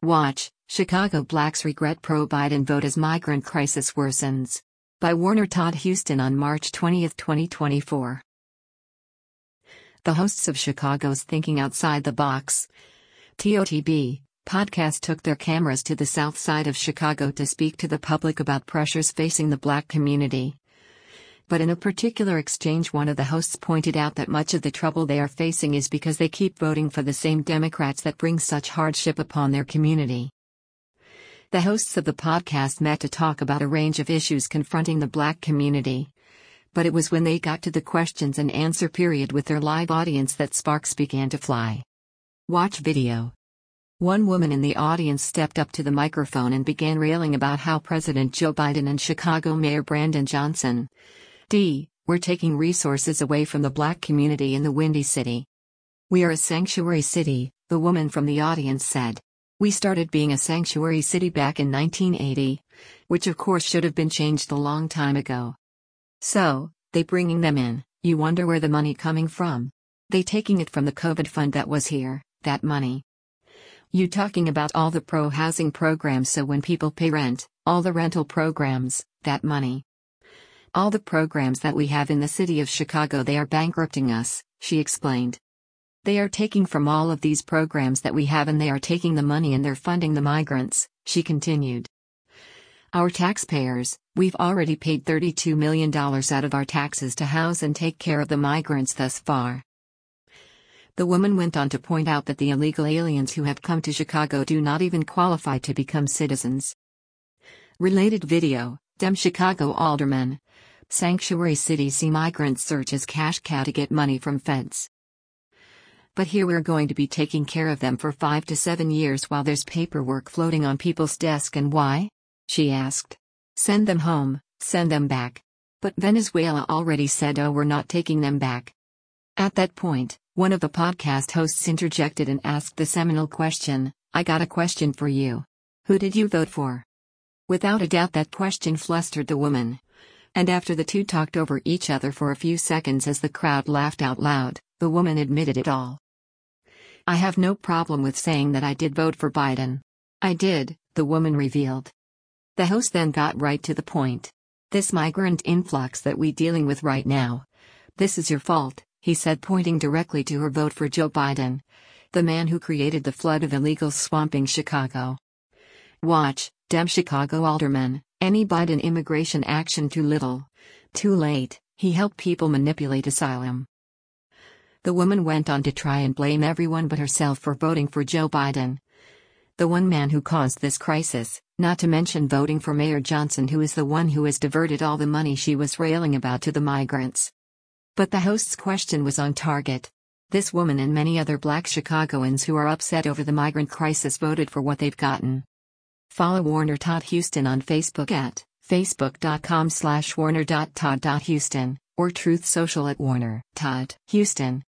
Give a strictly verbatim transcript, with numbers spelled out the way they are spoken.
Watch, Chicago Blacks regret pro-Biden vote as migrant crisis worsens. By Warner Todd Huston on March twentieth, twenty twenty-four. The hosts of Chicago's Thinking Outside the Box T O T B podcast took their cameras to the south side of Chicago to speak to the public about pressures facing the Black community. But in a particular exchange, one of the hosts pointed out that much of the trouble they are facing is because they keep voting for the same Democrats that bring such hardship upon their community. The hosts of the podcast met to talk about a range of issues confronting the Black community. But it was when they got to the questions and answer period with their live audience that sparks began to fly. Watch video. One woman in the audience stepped up to the microphone and began railing about how President Joe Biden and Chicago Mayor Brandon Johnson D. were taking resources away from the Black community in the Windy City. "We are a sanctuary city," the woman from the audience said. "We started being a sanctuary city back in nineteen eighty, which of course should have been changed a long time ago. So, they bringing them in, you wonder where the money coming from? They taking it from the COVID fund that was here, that money. You talking about all the pro-housing programs, so when people pay rent, all the rental programs, that money. All the programs that we have in the city of Chicago, they are bankrupting us," she explained. "They are taking from all of these programs that we have and they are taking the money and they're funding the migrants," she continued. "Our taxpayers, we've already paid thirty-two million dollars out of our taxes to house and take care of the migrants thus far." The woman went on to point out that the illegal aliens who have come to Chicago do not even qualify to become citizens. Related video, Dem Chicago Alderman. Sanctuary city see migrants search as cash cow to get money from feds. "But here we're going to be taking care of them for five to seven years while there's paperwork floating on people's desk, and why?" she asked. "Send them home, send them back. But Venezuela already said, oh, we're not taking them back." At that point, one of the podcast hosts interjected and asked the seminal question, "I got a question for you. Who did you vote for?" Without a doubt that question flustered the woman. And after the two talked over each other for a few seconds as the crowd laughed out loud, the woman admitted it all. "I have no problem with saying that I did vote for Biden. I did," the woman revealed. The host then got right to the point. "This migrant influx that we dealing with right now, this is your fault," he said, pointing directly to her vote for Joe Biden, the man who created the flood of illegals swamping Chicago. Watch, Dem Chicago Alderman. Any Biden immigration action too little, too late, he helped people manipulate asylum. The woman went on to try and blame everyone but herself for voting for Joe Biden, the one man who caused this crisis, not to mention voting for Mayor Johnson, who is the one who has diverted all the money she was railing about to the migrants. But the host's question was on target. This woman and many other Black Chicagoans who are upset over the migrant crisis voted for what they've gotten. Follow Warner Todd Huston on Facebook at facebook.com slash warner.todd.huston or Truth Social at Warner Todd Huston.